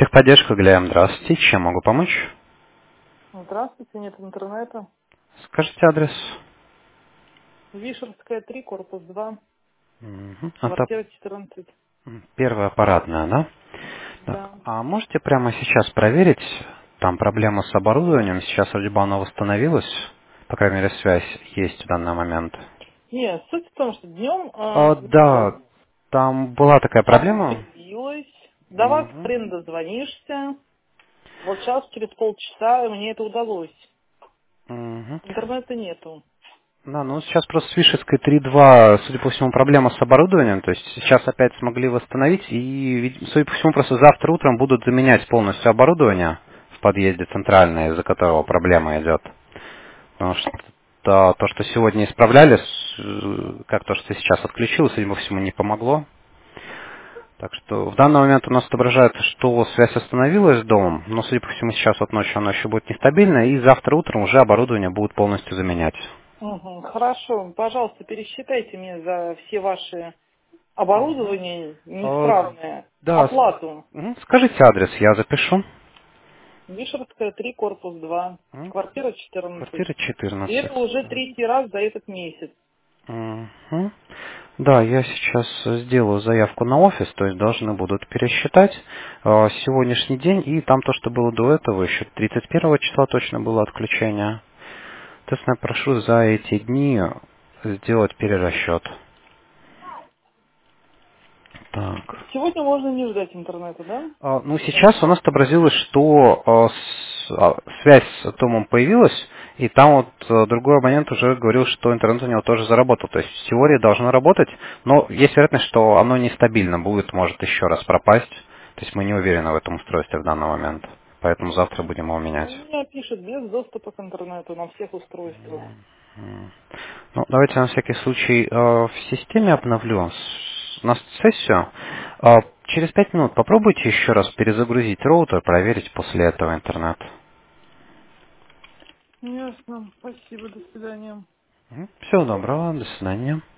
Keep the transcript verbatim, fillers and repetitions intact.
Техподдержка Гляем, здравствуйте. Чем могу помочь? Здравствуйте, нет интернета. Скажите адрес. Вишерская, три, корпус два, Мгм. Это квартира четырнадцать. м, первая аппаратная, да? Так. Да. А можете прямо сейчас проверить? Там проблема с оборудованием. Сейчас вроде бы оно восстановилось. По крайней мере, связь есть в данный момент. Нет, суть в том, что днем О, да, там была такая проблема. появилась, до вас, Мгм. хрен дозвонишься. Вот сейчас, через полчаса, мне это удалось. Мгм. Интернета нету. Да, ну сейчас просто с Вишерской три два, судя по всему, проблема с оборудованием, то есть сейчас опять смогли восстановить, и, вид- судя по всему, просто завтра утром будут заменять полностью оборудование в подъезде центральное, из-за которого проблема идет. Потому что то, то, что сегодня исправляли, с- э, как то, что сейчас отключилось, судя по всему, не помогло. Так что в данный момент у нас отображается, что связь остановилась с домом, но, судя по всему, сейчас вот ночью она еще будет нестабильная, и завтра утром уже оборудование будут полностью заменять. Угу, хорошо, пожалуйста, пересчитайте мне за все ваши Мгм. оборудования Э, неисправные Да, с- оплату. мгм, скажите адрес, я запишу. Вишерская, три, корпус два, М, квартира четырнадцать. Квартира И это четырнадцать. уже третий раз за этот месяц. Мгм. Да, я сейчас сделаю заявку на офис, то есть должны будут пересчитать э, сегодняшний день, и там то, что было до этого, еще тридцать первого числа точно было отключение. Соответственно, я прошу за эти дни сделать перерасчет. Так. Сегодня можно не ждать интернета, да? А, Ну, сейчас у нас отобразилось, что а, с- а, связь с Томом появилась, и там вот а, другой абонент уже говорил, что интернет у него тоже заработал. То есть в теории должно работать, но есть вероятность, что оно нестабильно будет, может еще раз пропасть. То есть мы не уверены в этом устройстве в данный момент. Поэтому завтра будем его Ну, менять. у меня пишет без доступа к интернету на всех устройствах. М. Ну, давайте на всякий случай э, в системе обновлю с- на сессию. Э, через пять минут попробуйте еще раз перезагрузить роутер, проверить после этого интернет. Ясно. Спасибо. До свидания. Всего доброго, до свидания.